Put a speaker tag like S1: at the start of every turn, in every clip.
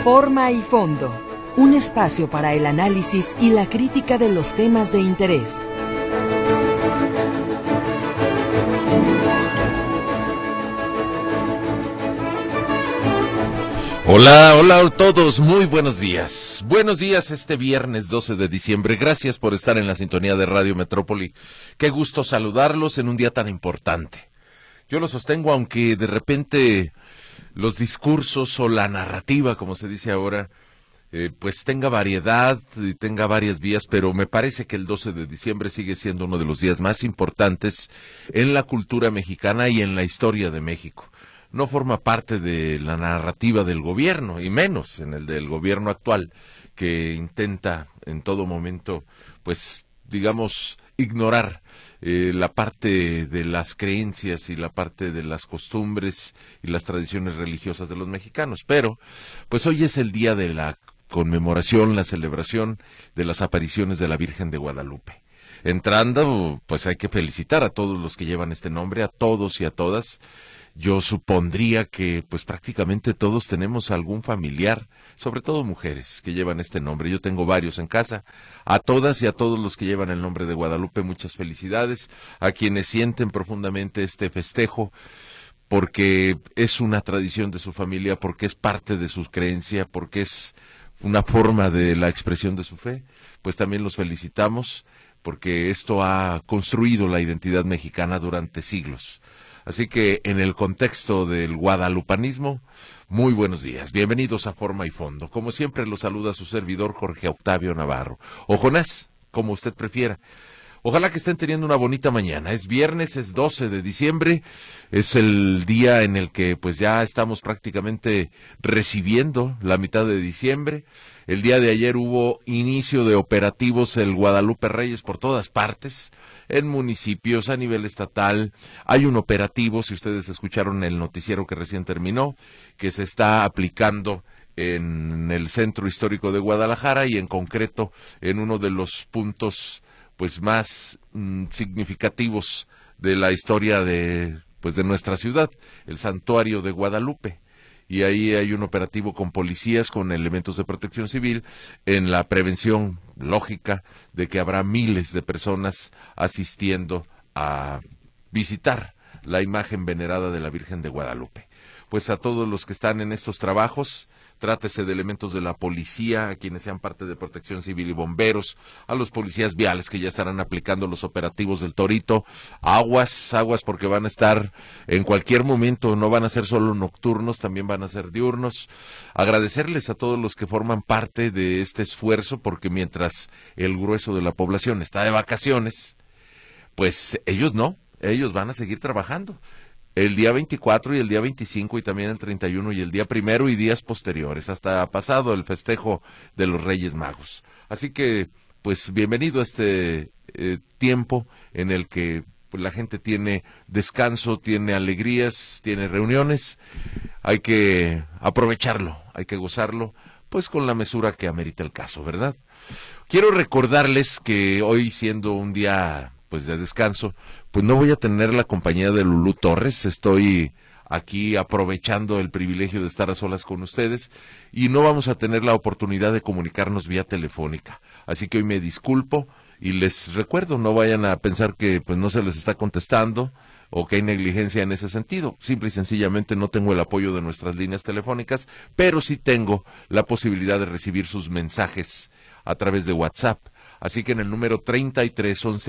S1: Forma y fondo, un espacio para el análisis y la crítica de los temas de interés.
S2: Hola, hola a todos, muy buenos días. Buenos días este viernes 12 de diciembre. Gracias por estar en la sintonía de Radio Metrópoli. Qué gusto saludarlos en un día tan importante. Yo lo sostengo, aunque de repente los discursos o la narrativa, como se dice ahora, pues tenga variedad y tenga varias vías, pero me parece que el 12 de diciembre sigue siendo uno de los días más importantes en la cultura mexicana y en la historia de México. No forma parte de la narrativa del gobierno, y menos en el del gobierno actual, que intenta en todo momento, pues, digamos, ignorar la parte de las creencias y la parte de las costumbres y las tradiciones religiosas de los mexicanos. Pero, pues hoy es el día de la conmemoración, la celebración de las apariciones de la Virgen de Guadalupe. Entrando, pues hay que felicitar a todos los que llevan este nombre, a todos y a todas. Yo supondría que pues prácticamente todos tenemos algún familiar, sobre todo mujeres, que llevan este nombre. Yo tengo varios en casa. A todas y a todos los que llevan el nombre de Guadalupe, muchas felicidades. A quienes sienten profundamente este festejo, porque es una tradición de su familia, porque es parte de su creencia, porque es una forma de la expresión de su fe, pues también los felicitamos, porque esto ha construido la identidad mexicana durante siglos. Así que en el contexto del guadalupanismo, muy buenos días, bienvenidos a Forma y Fondo. Como siempre los saluda su servidor Jorge Octavio Navarro, o Jonás, como usted prefiera. Ojalá que estén teniendo una bonita mañana. Es viernes, es 12 de diciembre, es el día en el que pues ya estamos prácticamente recibiendo la mitad de diciembre. El día de ayer hubo inicio de operativos el Guadalupe Reyes por todas partes, en municipios, a nivel estatal. Hay un operativo, si ustedes escucharon el noticiero que recién terminó, que se está aplicando en el centro histórico de Guadalajara y en concreto en uno de los puntos pues más significativos de la historia de nuestra ciudad, el Santuario de Guadalupe. Y ahí hay un operativo con policías, con elementos de protección civil, en la prevención lógica de que habrá miles de personas asistiendo a visitar la imagen venerada de la Virgen de Guadalupe. Pues a todos los que están en estos trabajos, trátese de elementos de la policía, a quienes sean parte de protección civil y bomberos, a los policías viales que ya estarán aplicando los operativos del Torito, aguas porque van a estar en cualquier momento, no van a ser solo nocturnos, también van a ser diurnos. Agradecerles a todos los que forman parte de este esfuerzo, porque mientras el grueso de la población está de vacaciones, pues ellos van a seguir trabajando. El día 24 y el día 25 y también el 31 y el día 1 y días posteriores, hasta pasado el festejo de los Reyes Magos. Así que, pues, bienvenido a este tiempo en el que pues, la gente tiene descanso, tiene alegrías, tiene reuniones. Hay que aprovecharlo, hay que gozarlo, pues con la mesura que amerita el caso, ¿verdad? Quiero recordarles que hoy, siendo un día pues de descanso, pues no voy a tener la compañía de Lulú Torres. Estoy aquí aprovechando el privilegio de estar a solas con ustedes y no vamos a tener la oportunidad de comunicarnos vía telefónica. Así que hoy me disculpo y les recuerdo, no vayan a pensar que pues no se les está contestando o que hay negligencia en ese sentido. Simple y sencillamente no tengo el apoyo de nuestras líneas telefónicas, pero sí tengo la posibilidad de recibir sus mensajes a través de WhatsApp. Así que en el número 33 11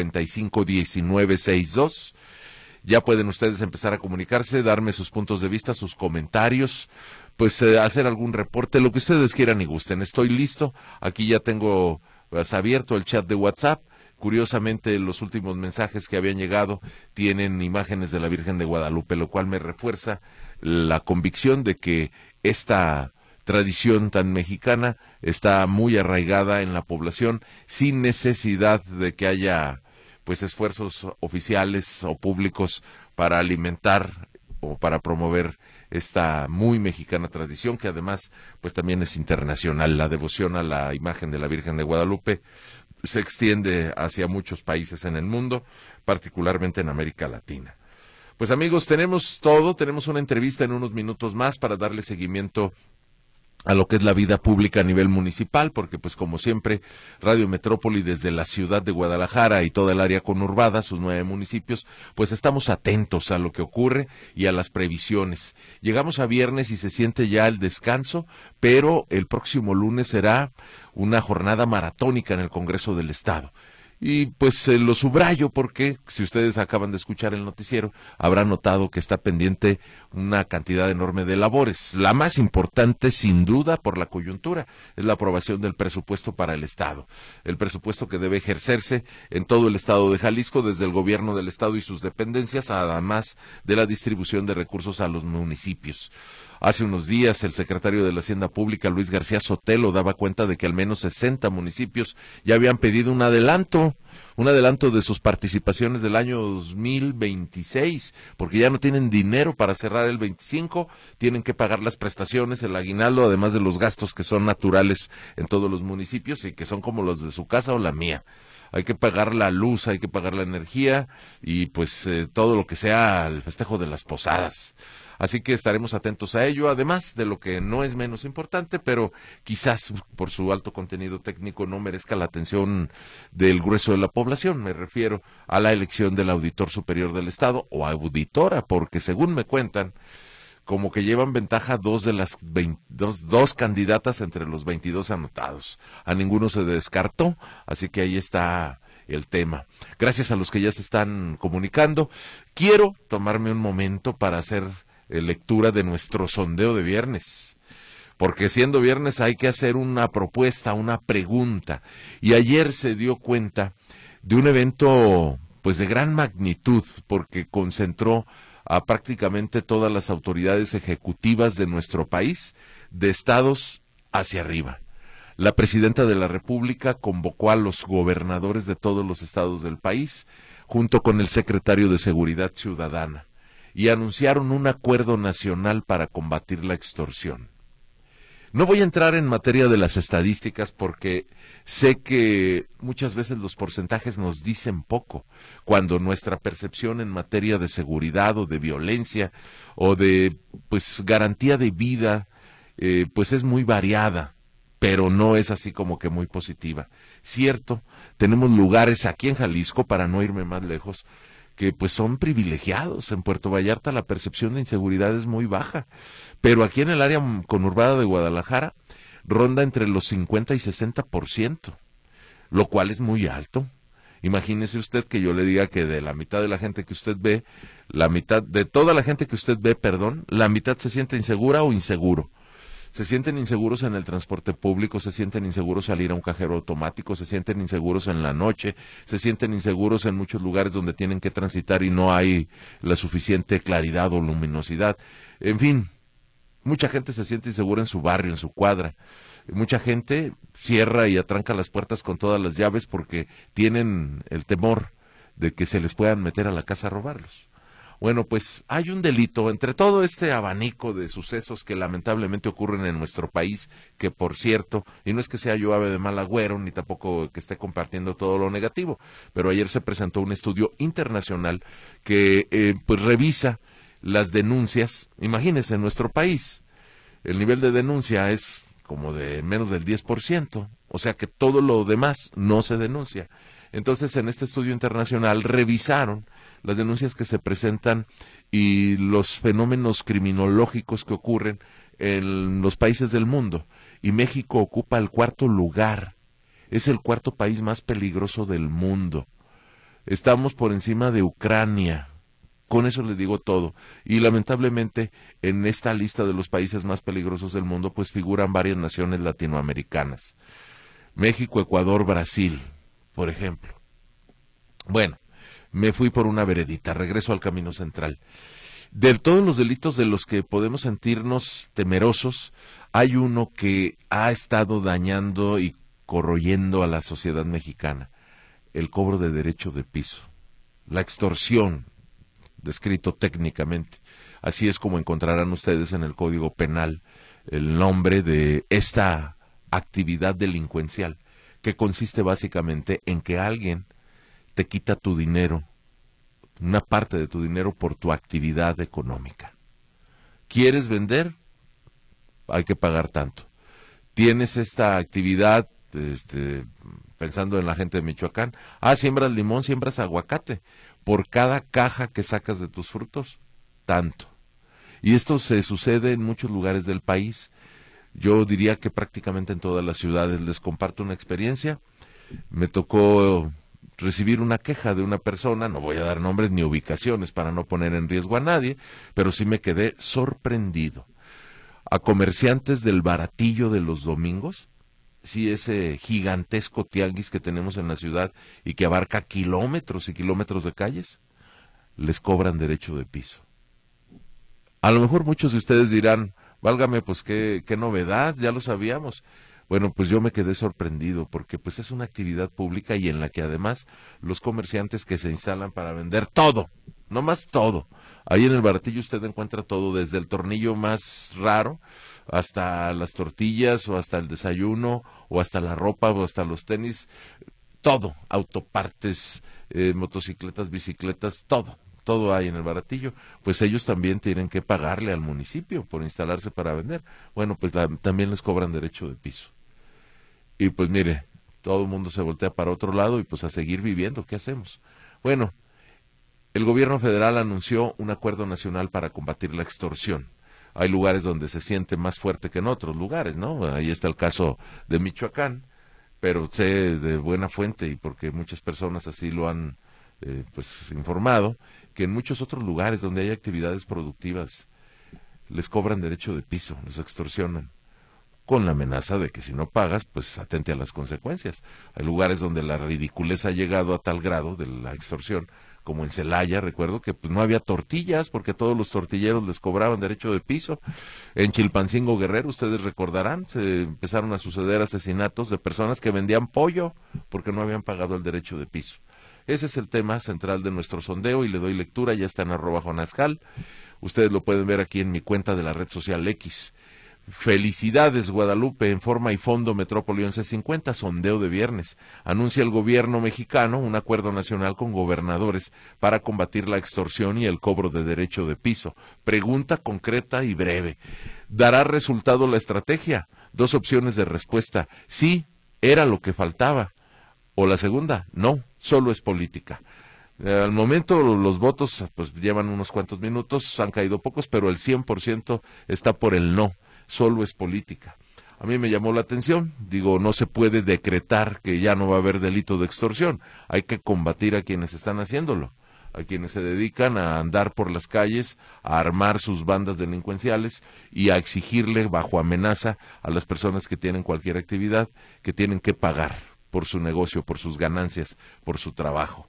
S2: 55 19 62 ya pueden ustedes empezar a comunicarse, darme sus puntos de vista, sus comentarios, pues hacer algún reporte, lo que ustedes quieran y gusten. Estoy listo, aquí ya tengo pues, abierto el chat de WhatsApp. Curiosamente, los últimos mensajes que habían llegado tienen imágenes de la Virgen de Guadalupe, lo cual me refuerza la convicción de que esta tradición tan mexicana está muy arraigada en la población, sin necesidad de que haya pues esfuerzos oficiales o públicos para alimentar o para promover esta muy mexicana tradición, que además pues también es internacional. La devoción a la imagen de la Virgen de Guadalupe se extiende hacia muchos países en el mundo, particularmente en América Latina. Pues amigos, tenemos una entrevista en unos minutos más para darle seguimiento a lo que es la vida pública a nivel municipal, porque pues como siempre, Radio Metrópoli desde la ciudad de Guadalajara y toda el área conurbada, sus 9 municipios, pues estamos atentos a lo que ocurre y a las previsiones. Llegamos a viernes y se siente ya el descanso, pero el próximo lunes será una jornada maratónica en el Congreso del Estado. Y pues lo subrayo porque, si ustedes acaban de escuchar el noticiero, habrán notado que está pendiente una cantidad enorme de labores. La más importante, sin duda, por la coyuntura, es la aprobación del presupuesto para el Estado. El presupuesto que debe ejercerse en todo el Estado de Jalisco, desde el gobierno del Estado y sus dependencias, además de la distribución de recursos a los municipios. Hace unos días el secretario de la Hacienda Pública, Luis García Sotelo, daba cuenta de que al menos 60 municipios ya habían pedido un adelanto de sus participaciones del año 2026, porque ya no tienen dinero para cerrar el 25, tienen que pagar las prestaciones, el aguinaldo, además de los gastos que son naturales en todos los municipios y que son como los de su casa o la mía. Hay que pagar la luz, hay que pagar la energía y pues todo lo que sea el festejo de las posadas. Así que estaremos atentos a ello, además de lo que no es menos importante, pero quizás por su alto contenido técnico no merezca la atención del grueso de la población. Me refiero a la elección del Auditor Superior del Estado o auditora, porque según me cuentan, como que llevan ventaja dos candidatas entre los 22 anotados. A ninguno se descartó, así que ahí está el tema. Gracias a los que ya se están comunicando. Quiero tomarme un momento para hacer lectura de nuestro sondeo de viernes, porque siendo viernes hay que hacer una propuesta, una pregunta, y ayer se dio cuenta de un evento pues de gran magnitud, porque concentró a prácticamente todas las autoridades ejecutivas de nuestro país, de estados hacia arriba. La presidenta de la República convocó a los gobernadores de todos los estados del país, junto con el secretario de Seguridad Ciudadana, y anunciaron un acuerdo nacional para combatir la extorsión. No voy a entrar en materia de las estadísticas porque sé que muchas veces los porcentajes nos dicen poco, cuando nuestra percepción en materia de seguridad o de violencia o de pues garantía de vida pues es muy variada, pero no es así como que muy positiva. Cierto, tenemos lugares aquí en Jalisco, para no irme más lejos, que pues son privilegiados. En Puerto Vallarta la percepción de inseguridad es muy baja, pero aquí en el área conurbada de Guadalajara ronda entre los 50 y 60%, lo cual es muy alto. Imagínese usted que yo le diga que de la mitad de la gente que usted ve, de toda la gente que usted ve, la mitad se siente insegura o inseguro. Se sienten inseguros en el transporte público, se sienten inseguros al ir a un cajero automático, se sienten inseguros en la noche, se sienten inseguros en muchos lugares donde tienen que transitar y no hay la suficiente claridad o luminosidad. En fin, mucha gente se siente insegura en su barrio, en su cuadra. Mucha gente cierra y atranca las puertas con todas las llaves porque tienen el temor de que se les puedan meter a la casa a robarlos. Bueno, pues hay un delito entre todo este abanico de sucesos que lamentablemente ocurren en nuestro país, que por cierto, y no es que sea yo ave de mal agüero, ni tampoco que esté compartiendo todo lo negativo, pero ayer se presentó un estudio internacional que pues revisa las denuncias. Imagínense, en nuestro país el nivel de denuncia es como de menos del 10%, o sea que todo lo demás no se denuncia. Entonces, en este estudio internacional revisaron las denuncias que se presentan y los fenómenos criminológicos que ocurren en los países del mundo. Y México ocupa el 4º lugar. Es el 4º país más peligroso del mundo. Estamos por encima de Ucrania. Con eso les digo todo. Y lamentablemente, en esta lista de los países más peligrosos del mundo, pues figuran varias naciones latinoamericanas. México, Ecuador, Brasil, por ejemplo. Bueno, me fui por una veredita, regreso al camino central. De todos los delitos de los que podemos sentirnos temerosos, hay uno que ha estado dañando y corroyendo a la sociedad mexicana: el cobro de derecho de piso, la extorsión, descrito técnicamente. Así es como encontrarán ustedes en el Código Penal el nombre de esta actividad delincuencial, que consiste básicamente en que alguien te quita tu dinero, una parte de tu dinero, por tu actividad económica. ¿Quieres vender? Hay que pagar tanto. tienes esta actividad, pensando en la gente de Michoacán, siembras limón, siembras aguacate, por cada caja que sacas de tus frutos, tanto. Y esto se sucede en muchos lugares del país. Yo diría que prácticamente en todas las ciudades. Les comparto una experiencia. Me tocó recibir una queja de una persona, no voy a dar nombres ni ubicaciones para no poner en riesgo a nadie, pero sí me quedé sorprendido. A comerciantes del Baratillo de los domingos, sí, ese gigantesco tianguis que tenemos en la ciudad y que abarca kilómetros y kilómetros de calles, les cobran derecho de piso. A lo mejor muchos de ustedes dirán, válgame, pues qué novedad, ya lo sabíamos. Bueno, pues yo me quedé sorprendido porque pues es una actividad pública y en la que además los comerciantes que se instalan para vender todo, no más todo. Ahí en el Baratillo usted encuentra todo, desde el tornillo más raro hasta las tortillas o hasta el desayuno o hasta la ropa o hasta los tenis, todo, autopartes, motocicletas, bicicletas, todo hay en el Baratillo. Pues ellos también tienen que pagarle al municipio por instalarse para vender. Bueno, pues también les cobran derecho de piso. Y pues mire, todo el mundo se voltea para otro lado y pues a seguir viviendo, ¿qué hacemos? Bueno, el gobierno federal anunció un acuerdo nacional para combatir la extorsión. Hay lugares donde se siente más fuerte que en otros lugares, ¿no? Ahí está el caso de Michoacán, pero sé de buena fuente y porque muchas personas así lo han informado, que en muchos otros lugares donde hay actividades productivas les cobran derecho de piso, les extorsionan, con la amenaza de que si no pagas, pues atente a las consecuencias. Hay lugares donde la ridiculez ha llegado a tal grado de la extorsión, como en Celaya, recuerdo que pues no había tortillas porque todos los tortilleros les cobraban derecho de piso. En Chilpancingo, Guerrero, ustedes recordarán, se empezaron a suceder asesinatos de personas que vendían pollo porque no habían pagado el derecho de piso. Ese es el tema central de nuestro sondeo y le doy lectura, ya está en @Jonascal. Ustedes lo pueden ver aquí en mi cuenta de la red social X. Felicidades, Guadalupe, en forma y fondo Metrópoli 1150, sondeo de viernes. Anuncia el gobierno mexicano un acuerdo nacional con gobernadores para combatir la extorsión y el cobro de derecho de piso. Pregunta concreta y breve. ¿Dará resultado la estrategia? 2 opciones de respuesta. Sí, era lo que faltaba. O la segunda, no, solo es política. Al momento los votos pues llevan unos cuantos minutos, han caído pocos, pero el 100% está por el no. Solo es política. A mí me llamó la atención, digo, no se puede decretar que ya no va a haber delito de extorsión, hay que combatir a quienes están haciéndolo, a quienes se dedican a andar por las calles, a armar sus bandas delincuenciales y a exigirle bajo amenaza a las personas que tienen cualquier actividad que tienen que pagar por su negocio, por sus ganancias, por su trabajo.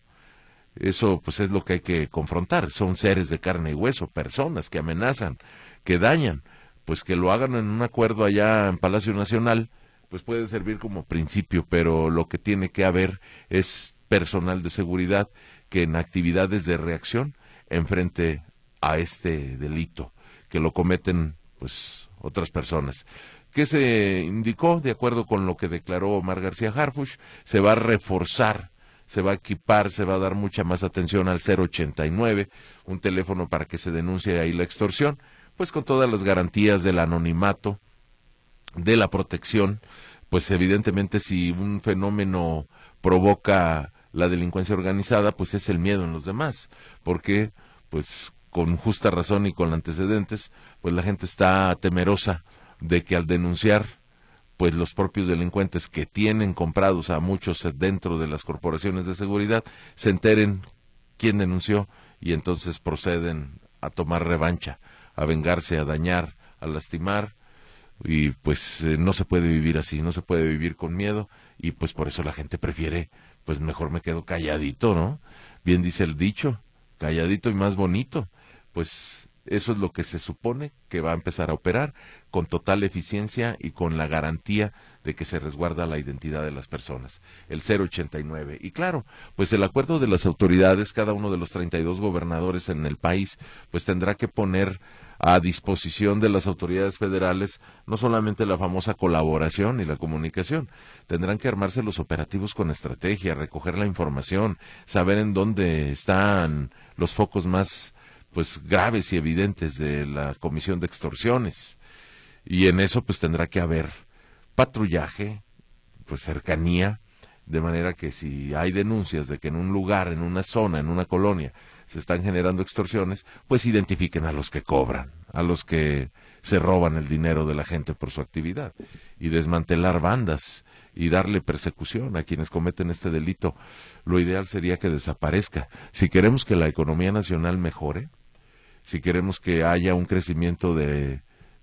S2: Eso pues es lo que hay que confrontar, son seres de carne y hueso, personas que amenazan, que dañan. Pues que lo hagan en un acuerdo allá en Palacio Nacional, pues puede servir como principio, pero lo que tiene que haber es personal de seguridad que en actividades de reacción enfrente a este delito, que lo cometen pues otras personas. ¿Qué se indicó? De acuerdo con lo que declaró Omar García Harfuch, se va a reforzar, se va a equipar, se va a dar mucha más atención al 089, un teléfono para que se denuncie ahí la extorsión, pues con todas las garantías del anonimato, de la protección, pues evidentemente si un fenómeno provoca la delincuencia organizada, pues es el miedo en los demás, porque pues con justa razón y con antecedentes, pues la gente está temerosa de que al denunciar, pues los propios delincuentes que tienen comprados a muchos dentro de las corporaciones de seguridad, se enteren quién denunció y entonces proceden a tomar revancha, a vengarse, a dañar, a lastimar, y pues no se puede vivir así, no se puede vivir con miedo, y pues por eso la gente prefiere, pues mejor me quedo calladito, ¿no? Bien dice el dicho, calladito y más bonito, pues eso es lo que se supone que va a empezar a operar con total eficiencia y con la garantía de que se resguarda la identidad de las personas, el 089. Y claro, pues el acuerdo de las autoridades, cada uno de los 32 gobernadores en el país, pues tendrá que poner a disposición de las autoridades federales no solamente la famosa colaboración y la comunicación, tendrán que armarse los operativos con estrategia, recoger la información, saber en dónde están los focos más pues graves y evidentes de la comisión de extorsiones, y en eso pues tendrá que haber patrullaje, pues cercanía, de manera que si hay denuncias de que en un lugar, en una zona, en una colonia, se están generando extorsiones, pues identifiquen a los que cobran, a los que se roban el dinero de la gente por su actividad, y desmantelar bandas y darle persecución a quienes cometen este delito. Lo ideal sería que desaparezca. Si queremos que la economía nacional mejore, si queremos que haya un crecimiento de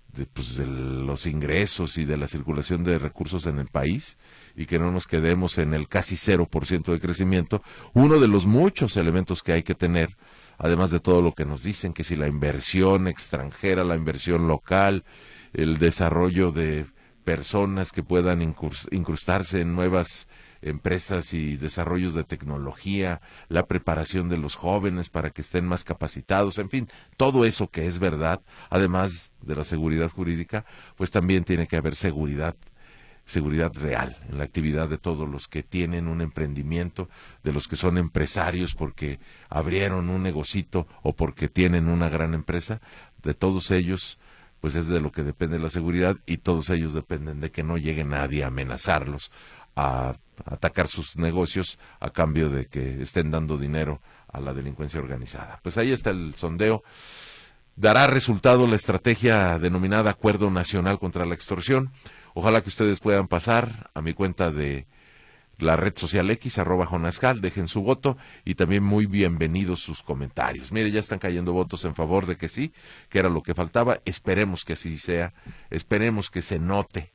S2: los ingresos y de la circulación de recursos en el país, y que no nos quedemos en el casi 0% de crecimiento, uno de los muchos elementos que hay que tener, además de todo lo que nos dicen, que si la inversión extranjera, la inversión local, el desarrollo de personas que puedan incrustarse en nuevas empresas y desarrollos de tecnología, la preparación de los jóvenes para que estén más capacitados, en fin, todo eso que es verdad, además de la seguridad jurídica, pues también tiene que haber seguridad real en la actividad de todos los que tienen un emprendimiento, de los que son empresarios porque abrieron un negocito o porque tienen una gran empresa, de todos ellos pues es de lo que depende la seguridad, y todos ellos dependen de que no llegue nadie a amenazarlos, a atacar sus negocios a cambio de que estén dando dinero a la delincuencia organizada. Pues ahí está el sondeo. Dará resultado la estrategia denominada Acuerdo Nacional contra la Extorsión. Ojalá que ustedes puedan pasar a mi cuenta de la red social X, @JonasGal, dejen su voto, y también muy bienvenidos sus comentarios. Mire, ya están cayendo votos en favor de que sí, que era lo que faltaba. Esperemos que así sea, esperemos que se note,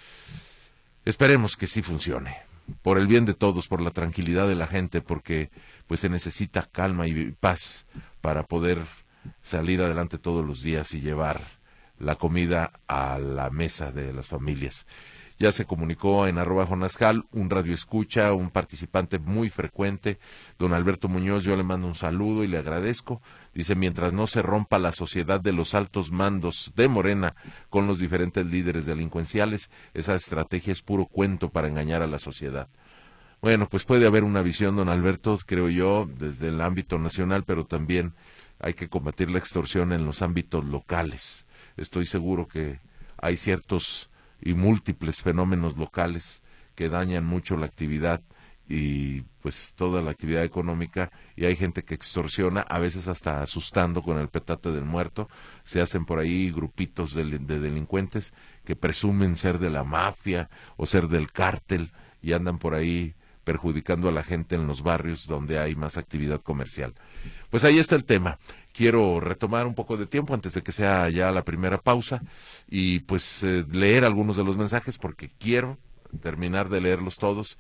S2: esperemos que sí funcione, por el bien de todos, por la tranquilidad de la gente, porque pues se necesita calma y paz para poder salir adelante todos los días y llevar la comida a la mesa de las familias. Ya se comunicó en @JonasGal un radioescucha, un participante muy frecuente, don Alberto Muñoz. Yo le mando un saludo y le agradezco. Dice: mientras no se rompa la sociedad de los altos mandos de Morena con los diferentes líderes delincuenciales, esa estrategia es puro cuento para engañar a la sociedad. Bueno, pues puede haber una visión, don Alberto, creo yo, desde el ámbito nacional, pero también hay que combatir la extorsión en los ámbitos locales. Estoy seguro que hay ciertos y múltiples fenómenos locales que dañan mucho la actividad y pues toda la actividad económica, y hay gente que extorsiona, a veces hasta asustando con el petate del muerto. Se hacen por ahí grupitos de delincuentes que presumen ser de la mafia o ser del cártel y andan por ahí perjudicando a la gente en los barrios donde hay más actividad comercial. Pues ahí está el tema. Quiero retomar un poco de tiempo antes de que sea ya la primera pausa y pues leer algunos de los mensajes, porque quiero terminar de leerlos todos.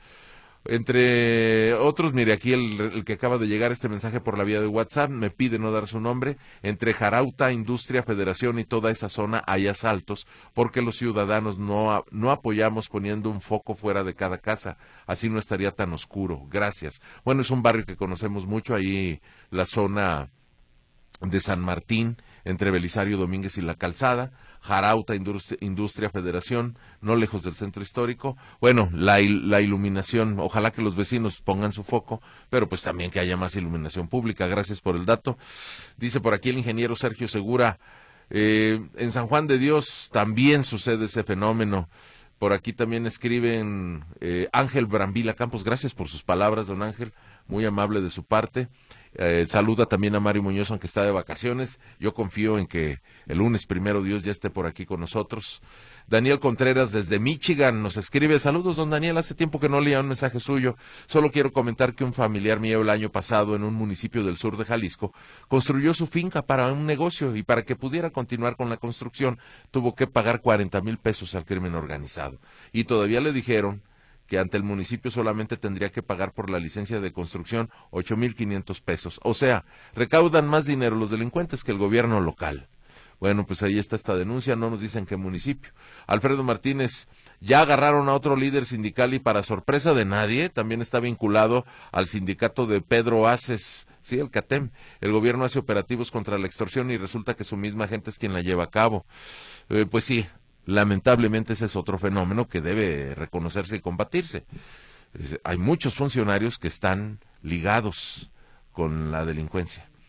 S2: Entre otros, mire, aquí el que acaba de llegar este mensaje por la vía de WhatsApp me pide no dar su nombre. Entre Jarauta, Industria, Federación y toda esa zona hay asaltos porque los ciudadanos no apoyamos poniendo un foco fuera de cada casa, así no estaría tan oscuro. Gracias. Bueno, es un barrio que conocemos mucho, ahí la zona de San Martín, entre Belisario Domínguez y La Calzada. Jarauta, Industria, Federación, no lejos del centro histórico. Bueno, la iluminación, ojalá que los vecinos pongan su foco, pero pues también que haya más iluminación pública. Gracias por el dato. Dice por aquí el ingeniero Sergio Segura, en San Juan de Dios también sucede ese fenómeno. Por aquí también escriben Ángel Brambila Campos. Gracias por sus palabras, don Ángel, muy amable de su parte. Saluda también a Mario Muñoz, aunque está de vacaciones. Yo confío en que el lunes, primero Dios, ya esté por aquí con nosotros. Daniel Contreras desde Michigan nos escribe: saludos, don Daniel, hace tiempo que no leía un mensaje suyo. Solo quiero comentar que un familiar mío el año pasado en un municipio del sur de Jalisco construyó su finca para un negocio, y para que pudiera continuar con la construcción tuvo que pagar 40,000 pesos al crimen organizado, y todavía le dijeron que ante el municipio solamente tendría que pagar por la licencia de construcción 8,500 pesos. O sea, recaudan más dinero los delincuentes que el gobierno local. Bueno, pues ahí está esta denuncia, no nos dicen qué municipio. Alfredo Martínez: ya agarraron a otro líder sindical y para sorpresa de nadie, también está vinculado al sindicato de Pedro Aces, sí, el CATEM. El gobierno hace operativos contra la extorsión y resulta que su misma gente es quien la lleva a cabo. Pues sí, lamentablemente ese es otro fenómeno que debe reconocerse y combatirse. Hay muchos funcionarios que están ligados con la delincuencia.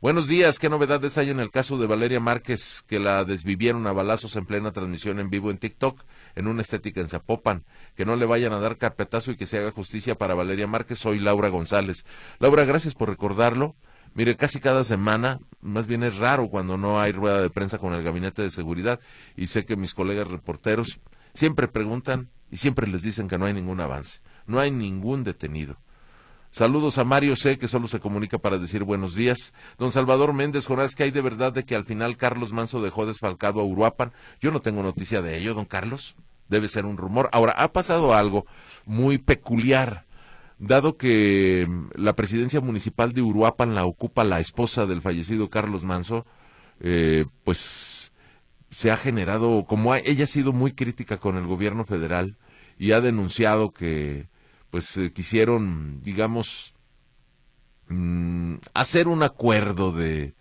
S2: Buenos días, ¿qué novedades hay en el caso de Valeria Márquez, que la desvivieron a balazos en plena transmisión en vivo en TikTok, en una estética en Zapopan? Que no le vayan a dar carpetazo y que se haga justicia para Valeria Márquez. Soy Laura González. Laura, gracias por recordarlo. Mire, casi cada semana, más bien es raro cuando no hay rueda de prensa con el Gabinete de Seguridad, y sé que mis colegas reporteros siempre preguntan y siempre les dicen que no hay ningún avance, no hay ningún detenido. Saludos a Mario C., que solo se comunica para decir buenos días. Don Salvador Méndez, Jonás, ¿qué hay de verdad de que al final Carlos Manso dejó desfalcado a Uruapan? Yo no tengo noticia de ello, don Carlos. Debe ser un rumor. Ahora, ha pasado algo muy peculiar, dado que la presidencia municipal de Uruapan la ocupa la esposa del fallecido Carlos Manso, pues se ha generado, como ella ha sido muy crítica con el gobierno federal y ha denunciado que pues quisieron, digamos, hacer un acuerdo de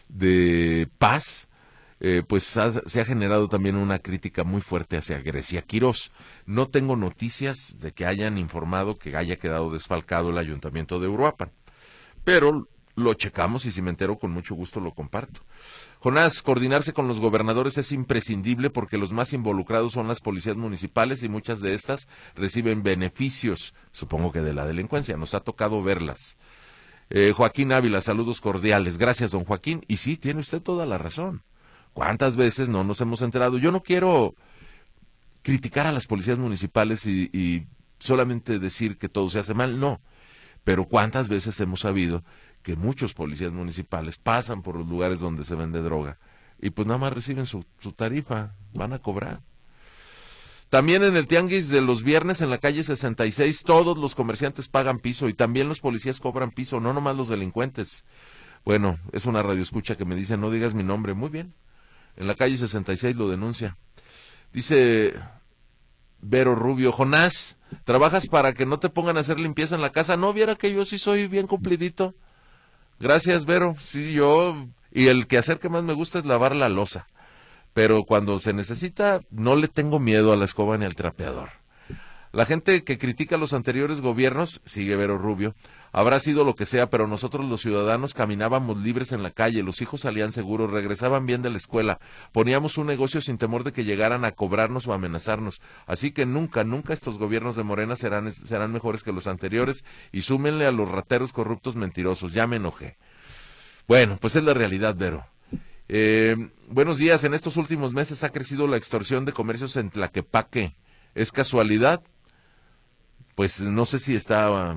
S2: paz, pues se ha generado también una crítica muy fuerte hacia Grecia Quirós. No tengo noticias de que hayan informado que haya quedado desfalcado el ayuntamiento de Uruapan, pero lo checamos y si me entero con mucho gusto lo comparto. Jonás, coordinarse con los gobernadores es imprescindible porque los más involucrados son las policías municipales y muchas de estas reciben beneficios, supongo que de la delincuencia, nos ha tocado verlas. Joaquín Ávila, saludos cordiales. Gracias, don Joaquín. Y sí, tiene usted toda la razón. ¿Cuántas veces no nos hemos enterado? Yo no quiero criticar a las policías municipales y solamente decir que todo se hace mal, no. Pero ¿cuántas veces hemos sabido que muchos policías municipales pasan por los lugares donde se vende droga y pues nada más reciben su tarifa, van a cobrar? También en el tianguis de los viernes en la calle 66, todos los comerciantes pagan piso y también los policías cobran piso, no nomás los delincuentes. Bueno, es una radioescucha que me dice, no digas mi nombre. Muy bien, en la calle 66 lo denuncia. Dice Vero Rubio, Jonás, ¿trabajas para que no te pongan a hacer limpieza en la casa? No, viera que yo sí soy bien cumplidito. Gracias, Vero. Sí, yo, y el quehacer que más me gusta es lavar la loza. Pero cuando se necesita, no le tengo miedo a la escoba ni al trapeador. La gente que critica a los anteriores gobiernos, sigue Vero Rubio, habrá sido lo que sea, pero nosotros los ciudadanos caminábamos libres en la calle, los hijos salían seguros, regresaban bien de la escuela, poníamos un negocio sin temor de que llegaran a cobrarnos o amenazarnos. Así que nunca estos gobiernos de Morena serán mejores que los anteriores, y súmenle a los rateros corruptos mentirosos. Ya me enojé. Bueno, pues es la realidad, Vero. Buenos días. En estos últimos meses ha crecido la extorsión de comercios en Tlaquepaque. ¿Es casualidad? Pues no sé si está...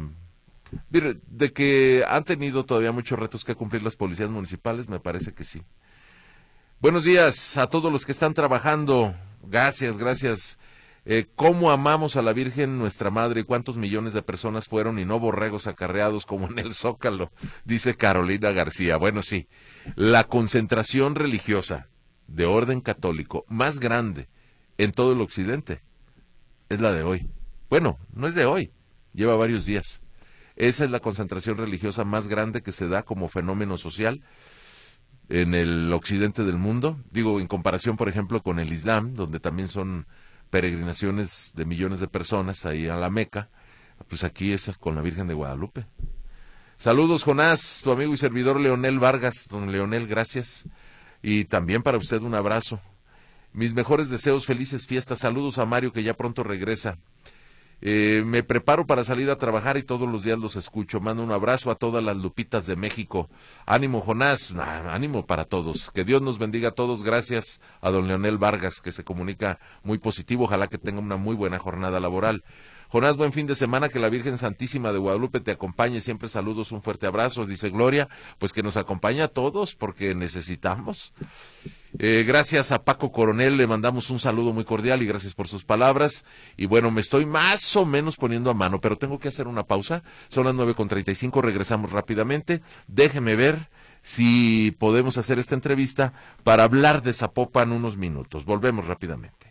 S2: de que han tenido todavía muchos retos que cumplir las policías municipales, me parece que sí. Buenos días a todos los que están trabajando. Gracias. ¿Cómo amamos a la Virgen, nuestra Madre? ¿Cuántos millones de personas fueron y no borregos acarreados como en el Zócalo? Dice Carolina García. Bueno, sí, la concentración religiosa de orden católico más grande en todo el occidente es la de hoy. Bueno, no es de hoy, lleva varios días. Esa es la concentración religiosa más grande que se da como fenómeno social en el occidente del mundo. Digo, en comparación, por ejemplo, con el Islam, donde también son peregrinaciones de millones de personas ahí a la Meca, pues aquí es con la Virgen de Guadalupe. Saludos, Jonás, tu amigo y servidor Leonel Vargas. Don Leonel, gracias. Y también para usted un abrazo. Mis mejores deseos, felices fiestas. Saludos a Mario, que ya pronto regresa. Me preparo para salir a trabajar y todos los días los escucho. Mando un abrazo a todas las Lupitas de México. Ánimo, Jonás, ánimo para todos. Que Dios nos bendiga a todos. Gracias a don Leonel Vargas, que se comunica muy positivo. Ojalá que tenga una muy buena jornada laboral. Jonás, buen fin de semana, que la Virgen Santísima de Guadalupe te acompañe. Siempre saludos, un fuerte abrazo. Dice Gloria, pues que nos acompañe a todos porque necesitamos. Gracias a Paco Coronel, le mandamos un saludo muy cordial y gracias por sus palabras. Y bueno, me estoy más o menos poniendo a mano, pero tengo que hacer una pausa. Son las 9:35, regresamos rápidamente. Déjeme ver si podemos hacer esta entrevista para hablar de Zapopan unos minutos. Volvemos rápidamente.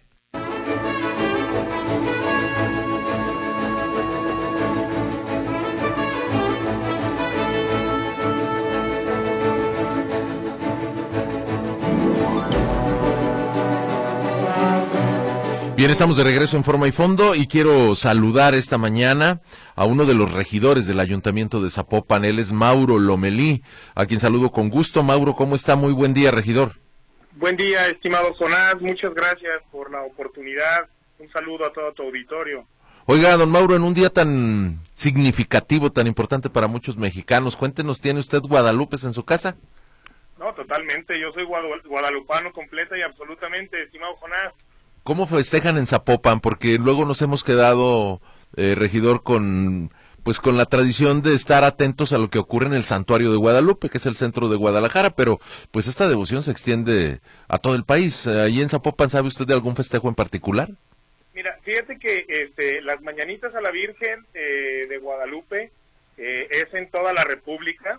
S2: Bien, estamos de regreso en Forma y Fondo y quiero saludar esta mañana a uno de los regidores del Ayuntamiento de Zapopan. Él es Mauro Lomelí, a quien saludo con gusto. Mauro, ¿cómo está? Muy buen día, regidor.
S3: Buen día, estimado Jonás. Muchas gracias por la oportunidad. Un saludo a todo tu auditorio.
S2: Oiga, don Mauro, en un día tan significativo, tan importante para muchos mexicanos, cuéntenos, ¿tiene usted guadalupes en su casa?
S3: No, totalmente. Yo soy guadalupano completa y absolutamente, estimado Jonás.
S2: ¿Cómo festejan en Zapopan? Porque luego nos hemos quedado, regidor, con la tradición de estar atentos a lo que ocurre en el Santuario de Guadalupe, que es el centro de Guadalajara, pero pues esta devoción se extiende a todo el país. ¿Ahí en Zapopan sabe usted de algún festejo en particular?
S3: Mira, fíjate que las mañanitas a la Virgen de Guadalupe es en toda la República,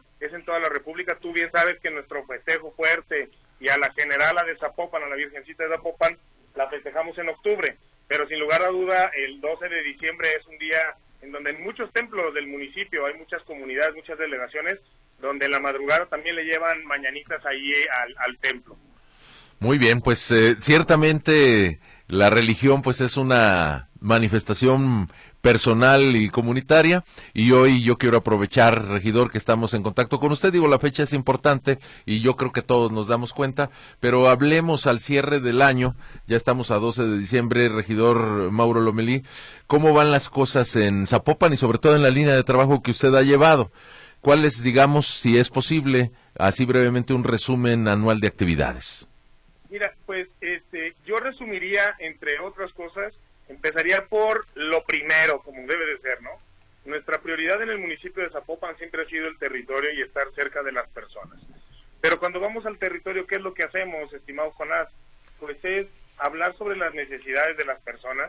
S3: Tú bien sabes que nuestro festejo fuerte y a la generala de Zapopan, a la Virgencita de Zapopan, la festejamos en octubre, pero sin lugar a duda el 12 de diciembre es un día en donde en muchos templos del municipio hay muchas comunidades, muchas delegaciones, donde en la madrugada también le llevan mañanitas ahí al templo.
S2: Muy bien, pues ciertamente la religión pues es una manifestación personal y comunitaria, y hoy yo quiero aprovechar, regidor, que estamos en contacto con usted. Digo, la fecha es importante y yo creo que todos nos damos cuenta, pero hablemos al cierre del año. Ya estamos a 12 de diciembre, regidor Mauro Lomelí. ¿Cómo van las cosas en Zapopan y sobre todo en la línea de trabajo que usted ha llevado? ¿Cuál es, digamos, si es posible, así brevemente, un resumen anual de actividades?
S3: Mira, pues yo resumiría, entre otras cosas, empezaría por lo primero, como debe de ser, ¿no? Nuestra prioridad en el municipio de Zapopan siempre ha sido el territorio y estar cerca de las personas. Pero cuando vamos al territorio, ¿qué es lo que hacemos, estimado Jonás? Pues es hablar sobre las necesidades de las personas.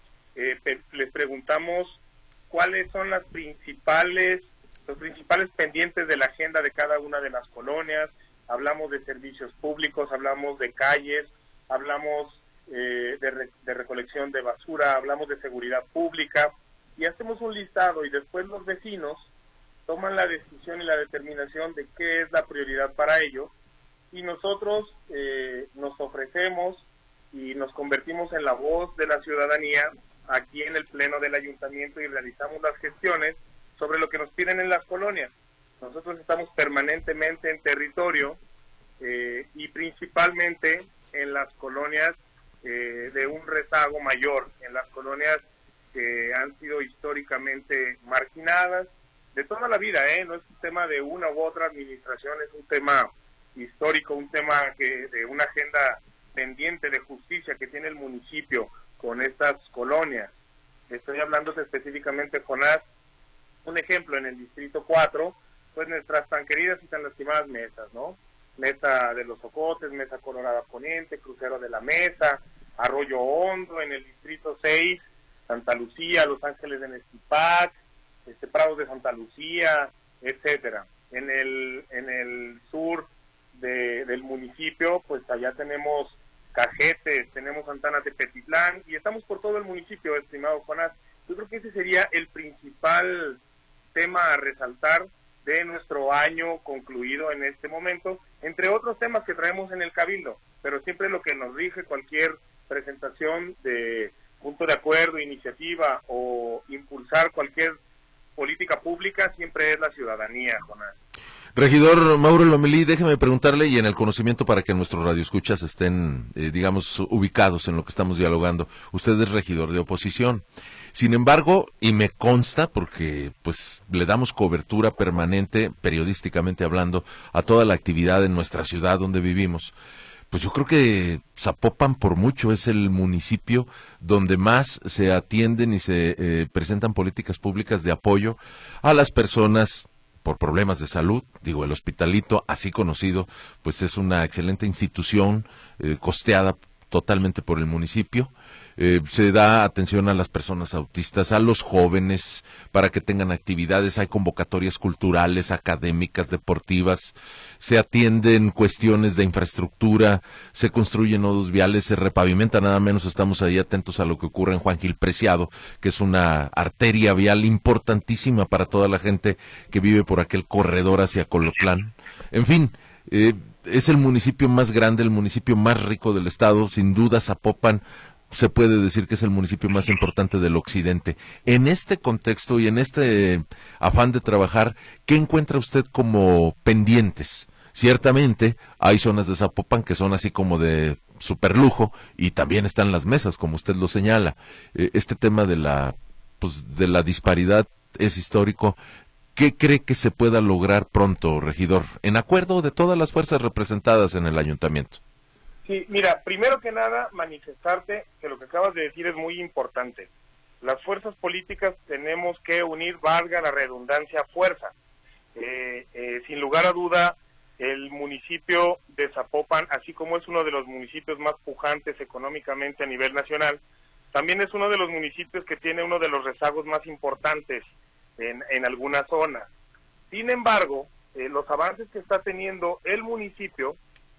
S3: Les preguntamos cuáles son los principales pendientes de la agenda de cada una de las colonias. Hablamos de servicios públicos, hablamos de calles, hablamos de recolección de basura, hablamos de seguridad pública, y hacemos un listado y después los vecinos toman la decisión y la determinación de qué es la prioridad para ellos, y nosotros nos ofrecemos y nos convertimos en la voz de la ciudadanía aquí en el pleno del ayuntamiento y realizamos las gestiones sobre lo que nos piden en las colonias. Nosotros estamos permanentemente en territorio y principalmente en las colonias de un rezago mayor, en las colonias que han sido históricamente marginadas de toda la vida, no es un tema de una u otra administración, es un tema histórico, un tema de una agenda pendiente de justicia que tiene el municipio con estas colonias. Estoy hablando específicamente, Jonás, un ejemplo en el Distrito 4, pues nuestras tan queridas y tan lastimadas mesas, ¿no? Mesa de los Ocotes, Mesa Colorada Poniente, Crucero de la Mesa, Arroyo Hondo, en el Distrito 6, Santa Lucía, Los Ángeles de Nestipac, Prados de Santa Lucía, etcétera. En el sur del municipio, pues allá tenemos Cajetes, tenemos Santana de Petitlán, y estamos por todo el municipio, estimado Jonás. Yo creo que ese sería el principal tema a resaltar de nuestro año concluido en este momento, entre otros temas que traemos en el Cabildo, pero siempre lo que nos rige cualquier presentación de punto de acuerdo, iniciativa o impulsar cualquier política pública siempre es la ciudadanía, Jonás.
S2: Regidor Mauro Lomelí, déjeme preguntarle, y en el conocimiento para que nuestros radioescuchas estén, digamos, ubicados en lo que estamos dialogando, usted es regidor de oposición. Sin embargo, y me consta, porque pues le damos cobertura permanente, periodísticamente hablando, a toda la actividad en nuestra ciudad donde vivimos, pues yo creo que Zapopan por mucho es el municipio donde más se atienden y se presentan políticas públicas de apoyo a las personas por problemas de salud. Digo, el Hospitalito, así conocido, pues es una excelente institución costeada totalmente por el municipio. Se da atención a las personas autistas, a los jóvenes, para que tengan actividades, hay convocatorias culturales, académicas, deportivas, se atienden cuestiones de infraestructura, se construyen nodos viales, se repavimenta, nada menos estamos ahí atentos a lo que ocurre en Juan Gil Preciado, que es una arteria vial importantísima para toda la gente que vive por aquel corredor hacia Colotlán. En fin, es el municipio más grande, el municipio más rico del estado, sin duda Zapopan se puede decir que es el municipio más importante del occidente. En este contexto y en este afán de trabajar, ¿qué encuentra usted como pendientes? Ciertamente hay zonas de Zapopan que son así como de superlujo y también están las mesas, como usted lo señala. Este tema de la disparidad es histórico. ¿Qué cree que se pueda lograr pronto, regidor, en acuerdo de todas las fuerzas representadas en el ayuntamiento?
S3: Sí, mira, primero que nada, manifestarte que lo que acabas de decir es muy importante. Las fuerzas políticas tenemos que unir, valga la redundancia, fuerza. Sin lugar a duda, el municipio de Zapopan, así como es uno de los municipios más pujantes económicamente a nivel nacional, también es uno de los municipios que tiene uno de los rezagos más importantes en algunas zonas. Sin embargo, los avances que está teniendo el municipio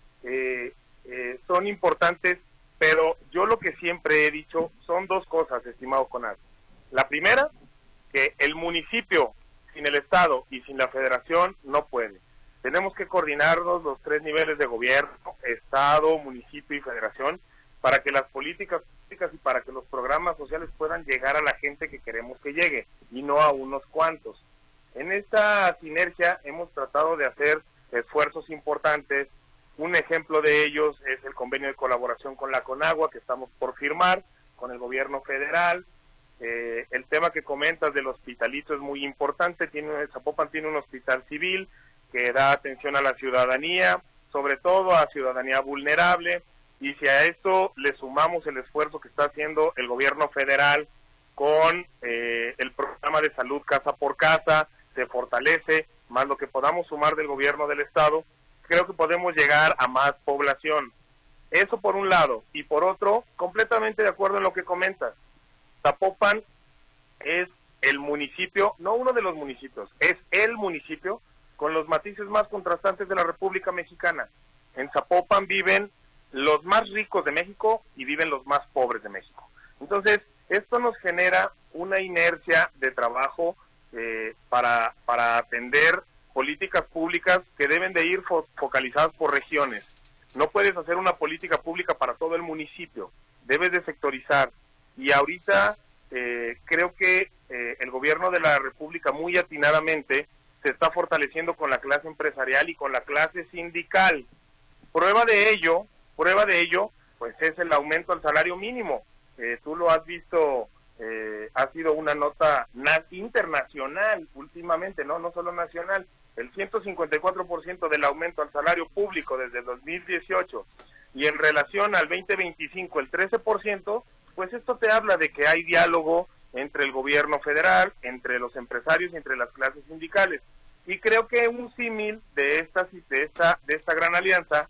S3: son importantes, pero yo lo que siempre he dicho son dos cosas, estimado Jonás. La primera, que el municipio sin el Estado y sin la Federación no puede. Tenemos que coordinarnos los tres niveles de gobierno, Estado, municipio y Federación, para que las políticas públicas y para que los programas sociales puedan llegar a la gente que queremos que llegue, y no a unos cuantos. En esta sinergia hemos tratado de hacer esfuerzos importantes. Un ejemplo de ellos es el convenio de colaboración con la Conagua, que estamos por firmar con el gobierno federal. El tema que comentas del hospitalito es muy importante. Zapopan tiene un hospital civil que da atención a la ciudadanía, sobre todo a ciudadanía vulnerable, y si a esto le sumamos el esfuerzo que está haciendo el gobierno federal con el programa de salud casa por casa, se fortalece, más lo que podamos sumar del gobierno del Estado, creo que podemos llegar a más población. Eso por un lado, y por otro, completamente de acuerdo en lo que comentas. Zapopan es el municipio, no uno de los municipios, es el municipio con los matices más contrastantes de la República Mexicana. En Zapopan viven los más ricos de México y viven los más pobres de México. Entonces, esto nos genera una inercia de trabajo para atender políticas públicas que deben de ir focalizadas por regiones. No puedes hacer una política pública para todo el municipio, debes de sectorizar. Y ahorita creo que el gobierno de la República muy atinadamente se está fortaleciendo con la clase empresarial y con la clase sindical. Prueba de ello, pues es el aumento al salario mínimo. Tú lo has visto, ha sido una nota internacional últimamente, no solo nacional. El 154% del aumento al salario público desde el 2018 y en relación al 2025 el 13%, pues esto te habla de que hay diálogo entre el gobierno federal, entre los empresarios y entre las clases sindicales. Y creo que un símil de esta gran alianza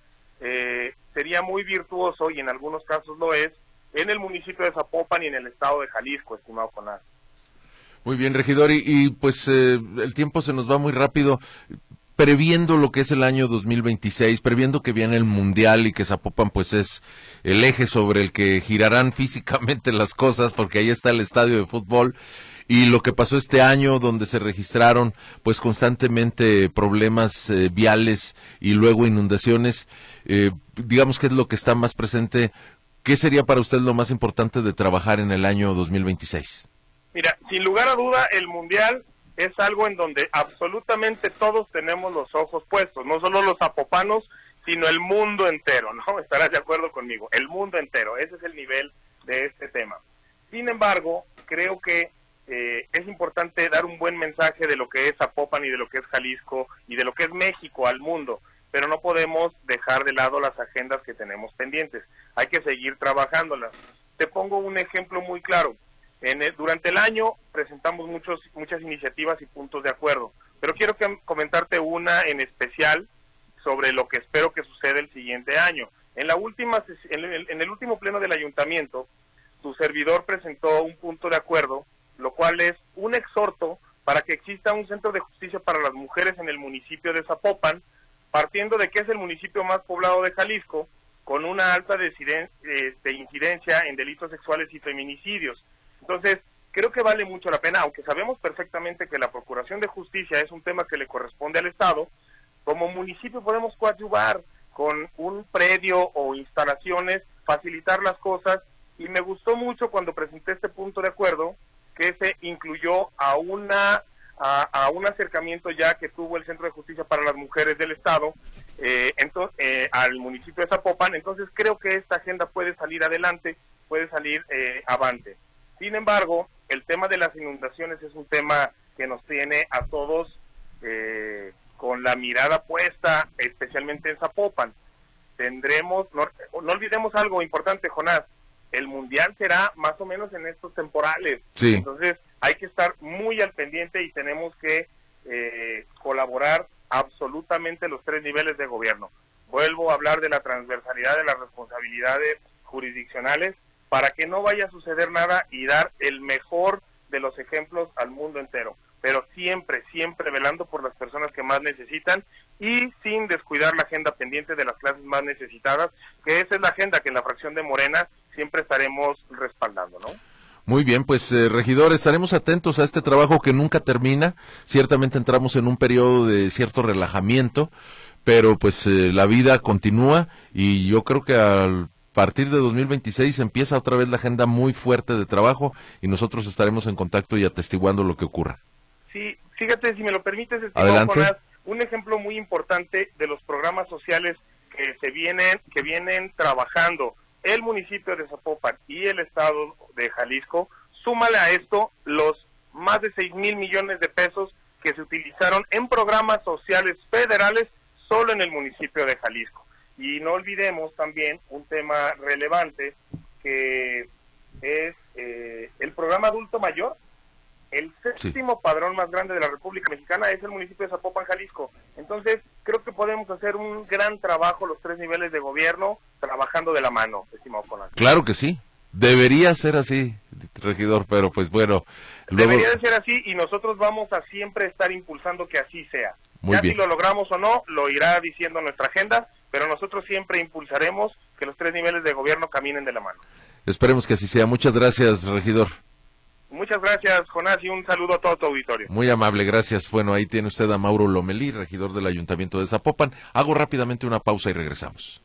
S3: sería muy virtuoso, y en algunos casos lo es, en el municipio de Zapopan y en el estado de Jalisco, estimado Jonás.
S2: Muy bien, regidor, y pues el tiempo se nos va muy rápido. Previendo lo que es el año 2026, previendo que viene el Mundial y que Zapopan pues es el eje sobre el que girarán físicamente las cosas, porque ahí está el estadio de fútbol, y lo que pasó este año donde se registraron pues constantemente problemas viales y luego inundaciones, digamos que es lo que está más presente. ¿Qué sería para usted lo más importante de trabajar en el año 2026?
S3: Mira, sin lugar a duda, el Mundial es algo en donde absolutamente todos tenemos los ojos puestos, no solo los zapopanos, sino el mundo entero, ¿no? Estarás de acuerdo conmigo, el mundo entero, ese es el nivel de este tema. Sin embargo, creo que es importante dar un buen mensaje de lo que es Zapopan y de lo que es Jalisco y de lo que es México al mundo, pero no podemos dejar de lado las agendas que tenemos pendientes, hay que seguir trabajándolas. Te pongo un ejemplo muy claro. Durante el año presentamos muchas iniciativas y puntos de acuerdo, pero quiero comentarte una en especial sobre lo que espero que suceda el siguiente año. En el último pleno del ayuntamiento, tu servidor presentó un punto de acuerdo, lo cual es un exhorto para que exista un centro de justicia para las mujeres en el municipio de Zapopan, partiendo de que es el municipio más poblado de Jalisco, con una alta incidencia en delitos sexuales y feminicidios. Entonces, creo que vale mucho la pena, aunque sabemos perfectamente que la Procuración de Justicia es un tema que le corresponde al Estado, como municipio podemos coadyuvar con un predio o instalaciones, facilitar las cosas Y me gustó mucho cuando presenté este punto de acuerdo, que se incluyó a un acercamiento ya que tuvo el Centro de Justicia para las Mujeres del Estado al municipio de Zapopan. Entonces creo que esta agenda puede salir adelante, puede salir avante. Sin embargo, el tema de las inundaciones es un tema que nos tiene a todos con la mirada puesta, especialmente en Zapopan. No olvidemos algo importante, Jonás, el Mundial será más o menos en estos temporales.
S2: Sí.
S3: Entonces hay que estar muy al pendiente y tenemos que colaborar absolutamente los tres niveles de gobierno. Vuelvo a hablar de la transversalidad de las responsabilidades jurisdiccionales para que no vaya a suceder nada y dar el mejor de los ejemplos al mundo entero, pero siempre velando por las personas que más necesitan y sin descuidar la agenda pendiente de las clases más necesitadas, que esa es la agenda que en la fracción de Morena siempre estaremos respaldando, ¿no?
S2: Muy bien, pues regidor, estaremos atentos a este trabajo que nunca termina. Ciertamente entramos en un periodo de cierto relajamiento, pero pues la vida continúa y yo creo que a partir de 2026 empieza otra vez la agenda muy fuerte de trabajo y nosotros estaremos en contacto y atestiguando lo que ocurra.
S3: Sí, fíjate, si me lo permites,
S2: adelante.
S3: Jonás, un ejemplo muy importante de los programas sociales que vienen trabajando el municipio de Zapopan y el estado de Jalisco. Súmale a esto los más de 6,000 millones de pesos que se utilizaron en programas sociales federales solo en el municipio de Jalisco. Y no olvidemos también un tema relevante que es el programa adulto mayor. El séptimo padrón más grande de la República Mexicana es el municipio de Zapopan, Jalisco. Entonces, creo que podemos hacer un gran trabajo los tres niveles de gobierno, trabajando de la mano, estimado Jonás.
S2: Claro que sí, debería ser así, regidor, pero pues bueno. Luego...
S3: Debería de ser así y nosotros vamos a siempre estar impulsando que así sea.
S2: Muy bien.
S3: Si lo logramos o no, lo irá diciendo nuestra agenda, pero nosotros siempre impulsaremos que los tres niveles de gobierno caminen de la mano.
S2: Esperemos que así sea. Muchas gracias, regidor.
S3: Muchas gracias, Jonás, y un saludo a todo tu auditorio.
S2: Muy amable, gracias. Bueno, ahí tiene usted a Mauro Lomelí, regidor del Ayuntamiento de Zapopan. Hago rápidamente una pausa y regresamos.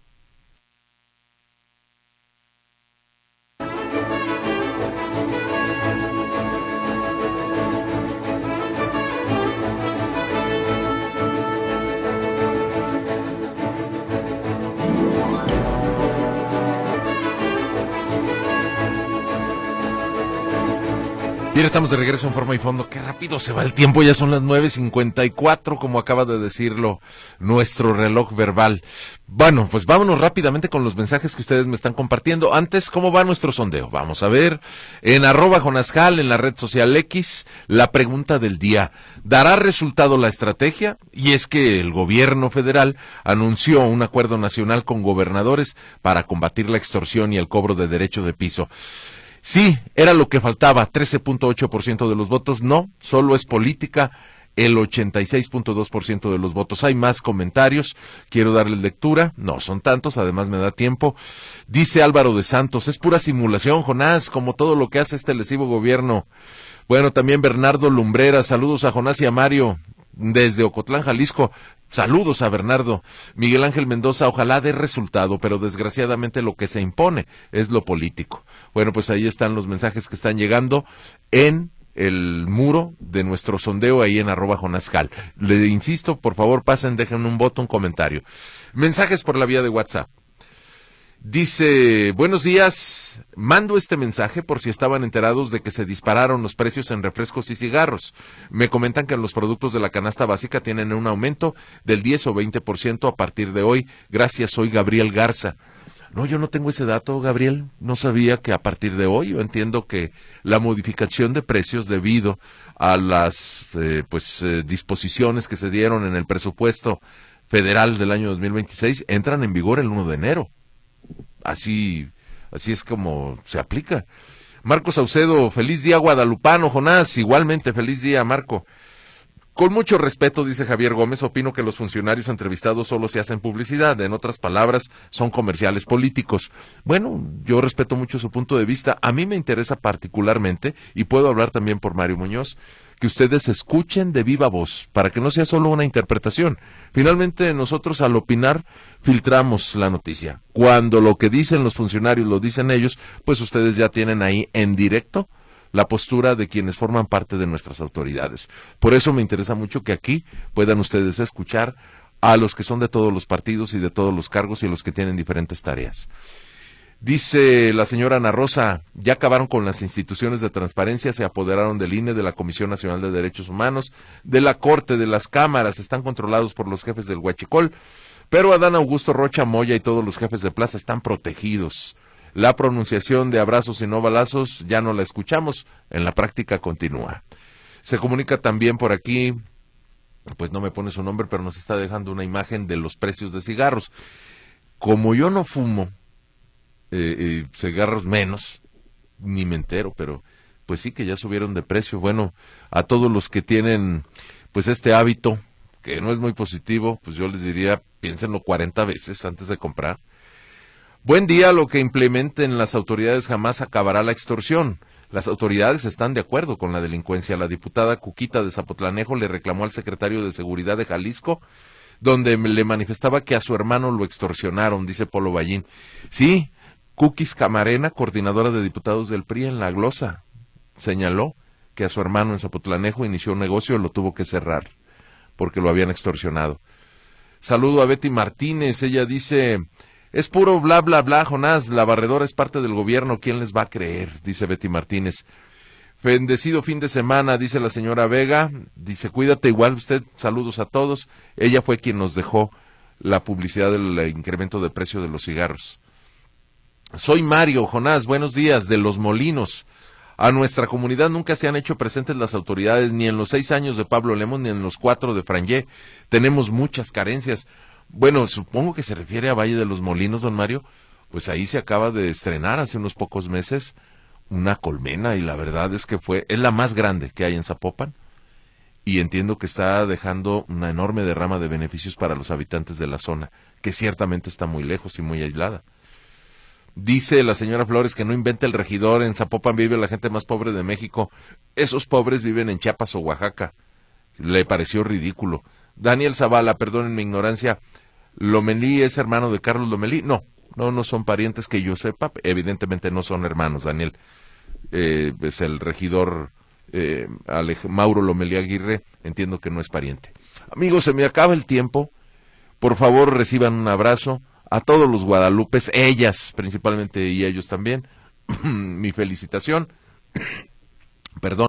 S2: Bien, estamos de regreso en Forma y Fondo. Qué rápido se va el tiempo, ya son las 9:54, como acaba de decirlo nuestro reloj verbal. Bueno, pues vámonos rápidamente con los mensajes que ustedes me están compartiendo. Antes, ¿cómo va nuestro sondeo? Vamos a ver, en @Jonascal, en la red social X, la pregunta del día: ¿dará resultado la estrategia? Y es que el gobierno federal anunció un acuerdo nacional con gobernadores para combatir la extorsión y el cobro de derecho de piso. Sí, era lo que faltaba, 13.8% de los votos. No, solo es política, el 86.2% de los votos. Hay más comentarios, quiero darle lectura, no son tantos, además me da tiempo. Dice Álvaro de Santos, es pura simulación, Jonás, como todo lo que hace este lesivo gobierno. Bueno, también Bernardo Lumbrera, saludos a Jonás y a Mario, desde Ocotlán, Jalisco. Saludos a Bernardo. Miguel Ángel Mendoza, ojalá dé resultado, pero desgraciadamente lo que se impone es lo político. Bueno, pues ahí están los mensajes que están llegando en el muro de nuestro sondeo ahí en @Jonascal. Le insisto, por favor pasen, dejen un voto, un comentario. Mensajes por la vía de WhatsApp. Dice, buenos días, mando este mensaje por si estaban enterados de que se dispararon los precios en refrescos y cigarros. Me comentan que los productos de la canasta básica tienen un aumento del 10 o 20% a partir de hoy. Gracias, soy Gabriel Garza. No, yo no tengo ese dato, Gabriel. No sabía que a partir de hoy. Yo entiendo que la modificación de precios debido a las disposiciones que se dieron en el presupuesto federal del año 2026 entran en vigor el 1 de enero. Así es como se aplica. Marco Saucedo, feliz día guadalupano, Jonás, igualmente feliz día, Marco. Con mucho respeto, dice Javier Gómez, opino que los funcionarios entrevistados solo se hacen publicidad, en otras palabras, son comerciales políticos. Bueno, yo respeto mucho su punto de vista, a mí me interesa particularmente, y puedo hablar también por Mario Muñoz, que ustedes escuchen de viva voz, para que no sea solo una interpretación. Finalmente, nosotros al opinar, filtramos la noticia. Cuando lo que dicen los funcionarios lo dicen ellos, pues ustedes ya tienen ahí en directo la postura de quienes forman parte de nuestras autoridades. Por eso me interesa mucho que aquí puedan ustedes escuchar a los que son de todos los partidos y de todos los cargos y los que tienen diferentes tareas. Dice la señora Ana Rosa, ya acabaron con las instituciones de transparencia, se apoderaron del INE, de la Comisión Nacional de Derechos Humanos, de la Corte, de las cámaras, están controlados por los jefes del Huachicol, pero Adán Augusto Rocha Moya y todos los jefes de plaza están protegidos. La pronunciación de abrazos y no balazos ya no la escuchamos, en la práctica continúa. Se comunica también por aquí, pues no me pone su nombre, pero nos está dejando una imagen de los precios de cigarros. Como yo no fumo, cigarros menos, ni me entero, pero pues sí que ya subieron de precio. Bueno, a todos los que tienen pues este hábito, que no es muy positivo, pues yo les diría, piénsenlo 40 veces antes de comprar. Buen día, lo que implementen las autoridades jamás acabará la extorsión. Las autoridades están de acuerdo con la delincuencia. La diputada Cuquita de Zapotlanejo le reclamó al secretario de Seguridad de Jalisco, donde le manifestaba que a su hermano lo extorsionaron, dice Polo Ballín. Sí, Cuquis Camarena, coordinadora de diputados del PRI en La Glosa, señaló que a su hermano en Zapotlanejo inició un negocio y lo tuvo que cerrar, porque lo habían extorsionado. Saludo a Betty Martínez, ella dice... Es puro bla, bla, bla, Jonás, la barredora es parte del gobierno, ¿quién les va a creer? Dice Betty Martínez. Bendecido fin de semana, dice la señora Vega, dice, cuídate igual usted, saludos a todos. Ella fue quien nos dejó la publicidad del incremento de precio de los cigarros. Soy Mario, Jonás, buenos días, de Los Molinos. A nuestra comunidad nunca se han hecho presentes las autoridades, ni en los 6 años de Pablo Lemón, ni en los 4 de Frangé. Tenemos muchas carencias. Bueno, supongo que se refiere a Valle de los Molinos, don Mario. Pues ahí se acaba de estrenar hace unos pocos meses una colmena y la verdad es que es la más grande que hay en Zapopan y entiendo que está dejando una enorme derrama de beneficios para los habitantes de la zona, que ciertamente está muy lejos y muy aislada. Dice la señora Flores que no inventa el regidor, en Zapopan vive la gente más pobre de México. Esos pobres viven en Chiapas o Oaxaca. Le pareció ridículo. Daniel Zavala, perdonen mi ignorancia, ¿Lomelí es hermano de Carlos Lomelí? No son parientes que yo sepa, evidentemente no son hermanos, Daniel. Es el regidor Mauro Lomelí Aguirre, entiendo que no es pariente. Amigos, se me acaba el tiempo, por favor reciban un abrazo a todos los guadalupes, ellas principalmente y ellos también, mi felicitación, perdón.